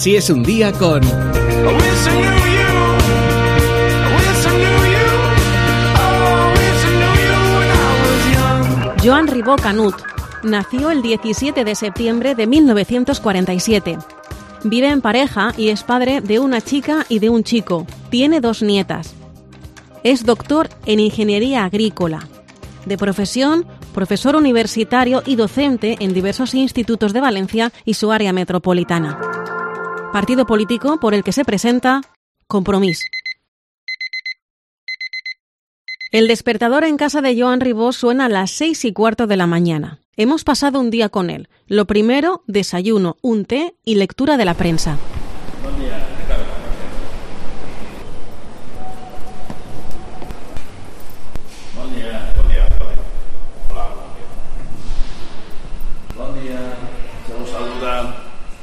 Así es un día con... Joan Ribó Canut nació el 17 de septiembre de 1947. Vive en pareja y es padre de una chica y de un chico. Tiene 2 nietas. Es doctor en Ingeniería Agrícola. De profesión, profesor universitario y docente en diversos institutos de Valencia y su área metropolitana. Partido político por el que se presenta: Compromís. El despertador en casa de Joan Ribó suena a las 6:15 de la mañana. Hemos pasado un día con él. Lo primero, desayuno, un té y lectura de la prensa. Buen día. Buen día. Hola. Buen día. Se os saluda.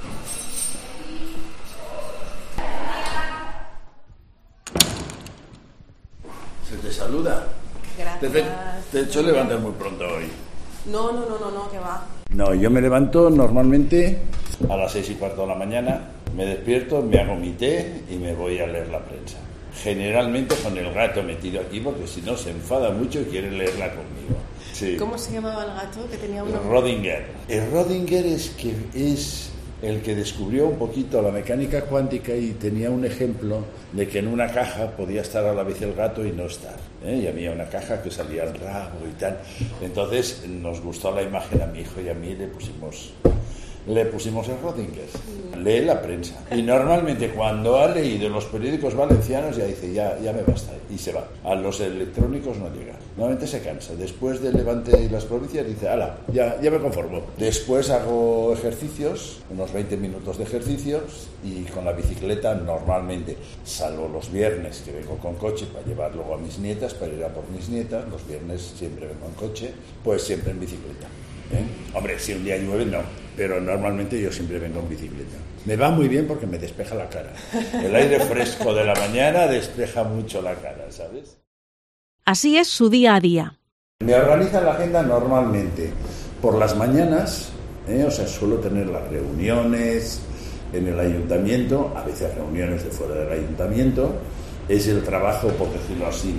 Se te saluda. Gracias. Te he hecho levantar muy pronto hoy. No, que va. No, yo me levanto normalmente a las 6:15 de la mañana, me despierto, me hago mi té y me voy a leer la prensa. Generalmente con el gato metido aquí, porque si no se enfada mucho y quiere leerla conmigo. Sí. ¿Cómo se llamaba el gato? Que tenía uno... Rödinger. El Rödinger es el que descubrió un poquito la mecánica cuántica y tenía un ejemplo de que en una caja podía estar a la vez el gato y no estar, y había una caja que salía el rabo y tal. Entonces nos gustó la imagen a mi hijo y a mí, le pusimos el Rödinger. Lee la prensa y normalmente cuando ha leído los periódicos valencianos ya dice ya me basta y se va. A los electrónicos no llega, normalmente se cansa. Después del Levante y las provincias dice ala, ya me conformo. Después hago ejercicios, unos 20 minutos de ejercicios, y con la bicicleta normalmente, salvo los viernes que vengo con coche para llevar luego a mis nietas, para ir a por mis nietas, los viernes siempre vengo en coche, pues siempre en bicicleta. Hombre, si un día llueve no, pero normalmente yo siempre vengo en bicicleta. Me va muy bien porque me despeja la cara. El aire fresco de la mañana despeja mucho la cara, ¿sabes? Así es su día a día. Me organiza la agenda normalmente por las mañanas, suelo tener las reuniones en el ayuntamiento, a veces reuniones de fuera del ayuntamiento. Es el trabajo, por decirlo así,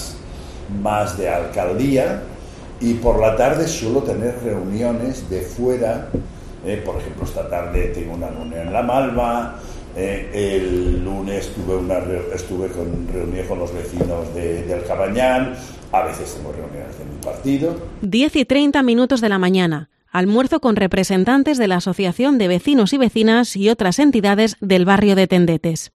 más de alcaldía. Y por la tarde suelo tener reuniones de fuera, por ejemplo, esta tarde tengo una reunión en La Malva, el lunes estuve reunido con los vecinos del Cabañal, a veces tengo reuniones de mi partido. 10:30 de la mañana, almuerzo con representantes de la Asociación de Vecinos y Vecinas y otras entidades del barrio de Tendetes.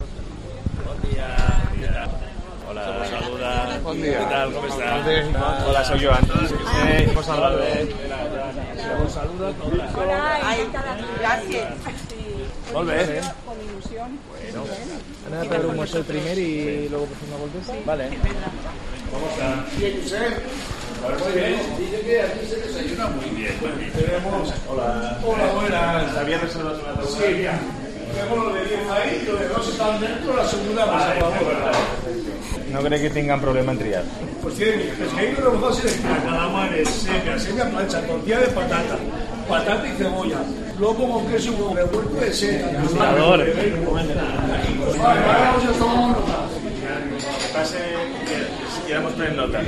Buen día. ¿Qué tal? ¿Cómo estás? Hola, soy Joan. Os saludo. Os saludo. Hola, gracias. Molt bé. Con ilusión. Bueno. Anem a pegar un mosso primer y luego pues una vuelta. Vale. ¿Cómo está? Bien, Josep. Muy bien. Dice que aquí se desayuna muy bien. Tenemos... Hola, buenas. ¿Había reservado una tabla? Sí, ya. Tenemos lo de 10 ahí, lo de 2 están dentro, la segunda más abajo. No cree que tengan problema en triar. Pues tienen pescadito rebozado sin espina, calamares, semia plancha, tortilla de patata y cebolla. Luego con queso y huevo revuelto de seca. Salvador. Vale, vamos a tomar nota. Que pase, si queremos poner nota.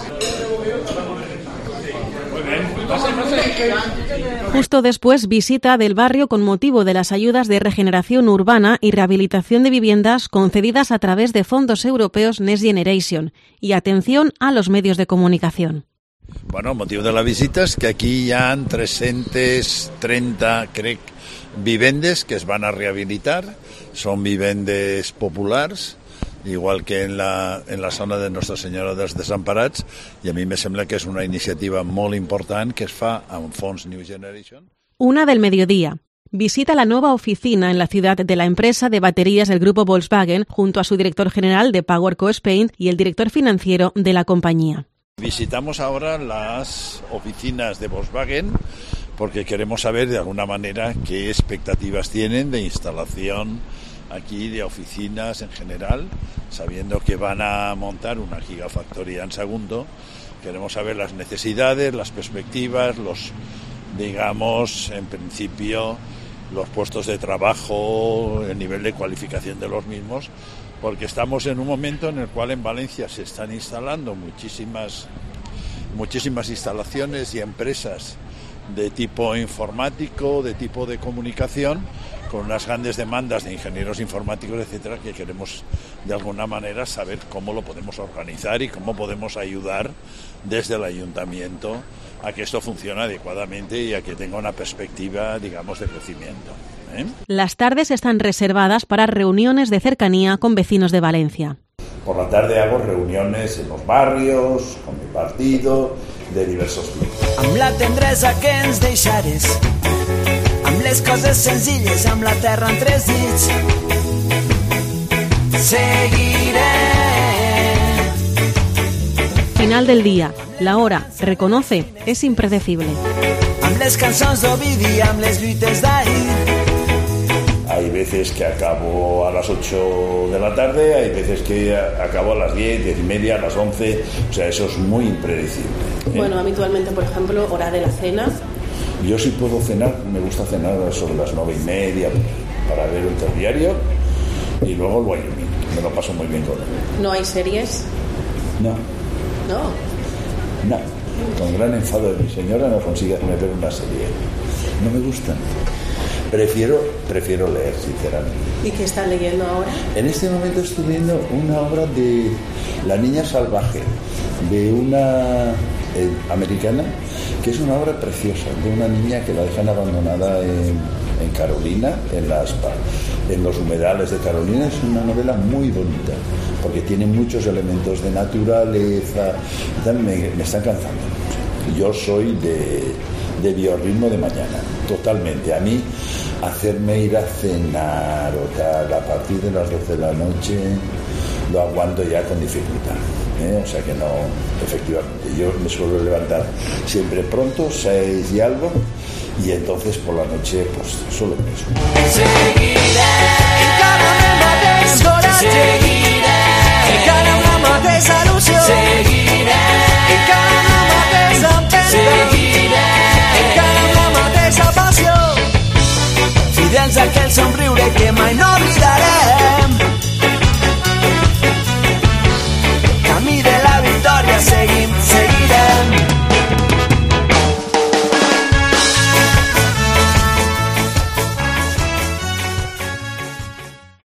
Muy bien. Justo después, visita del barrio con motivo de las ayudas de regeneración urbana y rehabilitación de viviendas concedidas a través de fondos europeos Next Generation, y atención a los medios de comunicación. Bueno, el motiu de la visita és que aquí hi ha 330, crec, vivendes que es van a rehabilitar. Són vivendes populars, igual que en la zona de Nostra Senyora dels Desemparats, i a mi me sembla que és una iniciativa molt important que es fa amb fons New Generation. 1 del mediodía. Visita la nueva oficina en la ciudad de la empresa de baterías del grupo Volkswagen junto a su director general de PowerCo Spain y el director financiero de la compañía. Visitamos ahora las oficinas de Volkswagen porque queremos saber de alguna manera qué expectativas tienen de instalación aquí de oficinas en general, sabiendo que van a montar una gigafactoría en Sagunto. Queremos saber las necesidades, las perspectivas, digamos, en principio, los puestos de trabajo, el nivel de cualificación de los mismos, porque estamos en un momento en el cual en Valencia se están instalando muchísimas instalaciones y empresas de tipo informático, de tipo de comunicación, con unas grandes demandas de ingenieros informáticos, etcétera, que queremos de alguna manera saber cómo lo podemos organizar y cómo podemos ayudar desde el ayuntamiento a que esto funcione adecuadamente y a que tenga una perspectiva, digamos, de crecimiento. Las tardes están reservadas para reuniones de cercanía con vecinos de Valencia. Por la tarde hago reuniones en los barrios, con mi partido, de diversos tipos. Amb la tendresa que ens deixares, amb les coses senzilles, amb la terra en 3 dits, seguiré. Final del día. La hora, reconoce, es impredecible. Amb les cançons d'Ovidi, amb les lluites d'ahir. Hay veces que acabo a las 8 de la tarde, hay veces que acabo a las 10, 10 y media, a las 11, o sea, eso es muy impredecible. Bueno, habitualmente, por ejemplo, hora de la cena. Yo sí puedo cenar, me gusta cenar sobre las 9 y media para ver el telediario y luego el Wyoming, me lo paso muy bien con él. ¿No hay series? No. No. No. Con gran enfado de mi señora no consigue hacerme ver una serie. No me gustan. Prefiero leer, sinceramente. ¿Y qué está leyendo ahora? En este momento estoy leyendo una obra de La niña salvaje, de una americana, que es una obra preciosa, de una niña que la dejan abandonada en Carolina, en los humedales de Carolina. Es una novela muy bonita, porque tiene muchos elementos de naturaleza. Me están cansando mucho. Yo soy de biorritmo de mañana, totalmente. A mí, hacerme ir a cenar o tal a partir de las 12 de la noche lo aguanto ya con dificultad, o sea que no, efectivamente, yo me suelo levantar siempre pronto, 6 y algo, y entonces por la noche pues solo eso. Seguiré, encara el mateix coratge, seguiré, encara una mateixa il·lusió, seguiré, encara una mateixa empenta, seguiré, encara una mateixa passió, fidels a aquell somriure que mai no oblidaré.